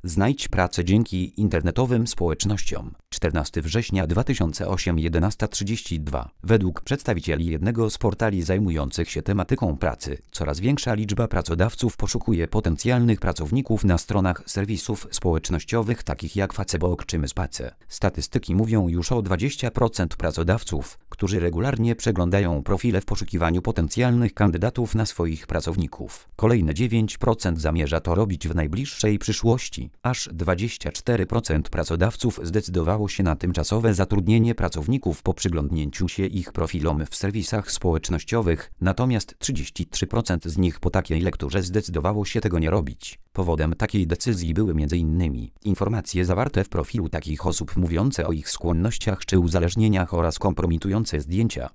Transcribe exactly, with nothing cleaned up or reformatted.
Znajdź pracę dzięki internetowym społecznościom. czternastego września dwa tysiące ósmego jedenasta trzydzieści dwa. Według przedstawicieli jednego z portali zajmujących się tematyką pracy, coraz większa liczba pracodawców poszukuje potencjalnych pracowników na stronach serwisów społecznościowych takich jak Facebook czy Myspace. Statystyki mówią już o dwudziestu procentach pracodawców, którzy regularnie przeglądają profile w poszukiwaniu potencjalnych kandydatów na swoich pracowników. Kolejne dziewięć procent zamierza to robić w najbliższej przyszłości. Aż dwadzieścia cztery procent pracodawców zdecydowało się na tymczasowe zatrudnienie pracowników po przyglądnięciu się ich profilom w serwisach społecznościowych, natomiast trzydzieści trzy procent z nich po takiej lekturze zdecydowało się tego nie robić. Powodem takiej decyzji były m.in. informacje zawarte w profilu takich osób mówiące o ich skłonnościach czy uzależnieniach oraz kompromitujące zdjęcia.